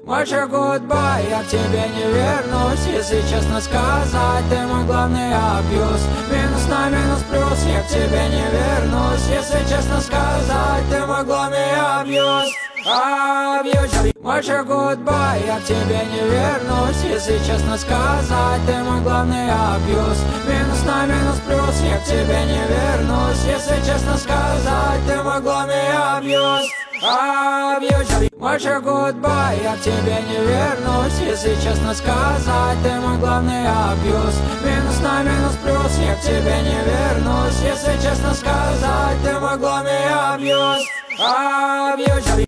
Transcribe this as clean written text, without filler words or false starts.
Больше гудбай, я к тебе не вернусь. Если честно сказать, ты мой главный абьюз. Минус на минус плюс, я к тебе не вернусь. Если честно сказать, ты мой главный абьюз. Абьюз. Больше гудбай, я к тебе не вернусь. Если честно сказать, ты мой главный абьюз. Минус на минус плюс, я к тебе не вернусь. Если честно сказать, ты мой главный абьюз. Больше гудбай, я к тебе не вернусь. Если честно сказать, ты мой главный абьюз. Минус на минус плюс, я к тебе не вернусь. Если честно сказать, ты мой главный абьюз.